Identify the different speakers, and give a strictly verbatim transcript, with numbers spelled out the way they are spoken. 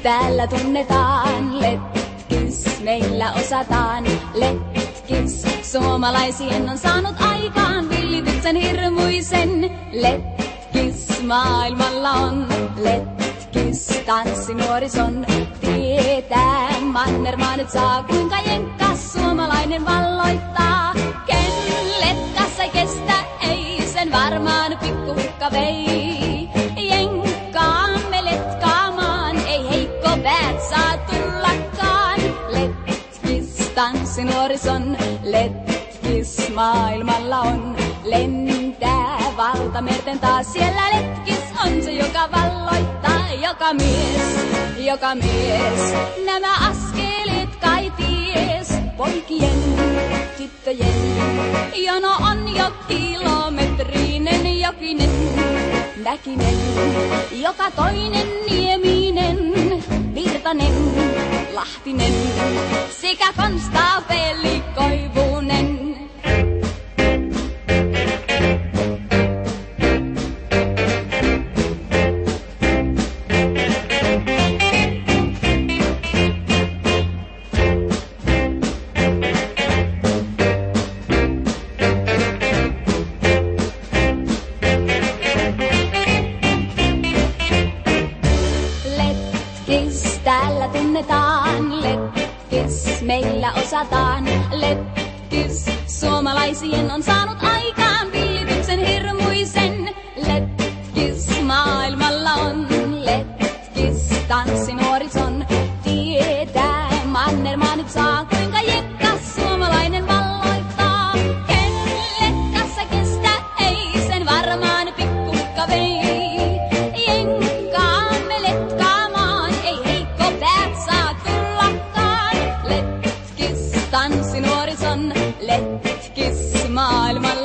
Speaker 1: täällä tunnetaan, letkis meillä osataan. Letkis suomalaisien on saanut aikaan villityksen hirmuisen. Letkis maailmalla on, letkis tanssinuorison. Tietää mannermaa nyt saa, kuinka jenkkas suomalainen valloittaa. Ken letkas ei kestä, ei sen varmaan pikkuhukka vei. Jenkkaamme letkaamaan, ei heikko päät saa tullakaan. Letkis tanssinuorison, letkis maailmalla on. Lentää valtamerten taas, siellä letkis on se, joka valloittaa. Joka mies, joka mies, nämä askeleet kai ties. Poikien, tyttöjen, jono on jo kilometrinen, jokinen, näkinen, joka toinen nieminen, Virtanen, Lahtinen sekä konstaapeli Koivunen. Täällä tunnetaan, letkis meillä osataan. Letkis suomalaisien on saanut aikaan villityksen hirmuisen. Letkis maailmalla on, letkis tanssinuorison. Tietää mannermaa nyt saa, kuinka jekkas suomalainen valloittaa. Ken letkassa kestä, ei sen varmaan pikkuhukka vei. Tanssinuorison, letkis maailman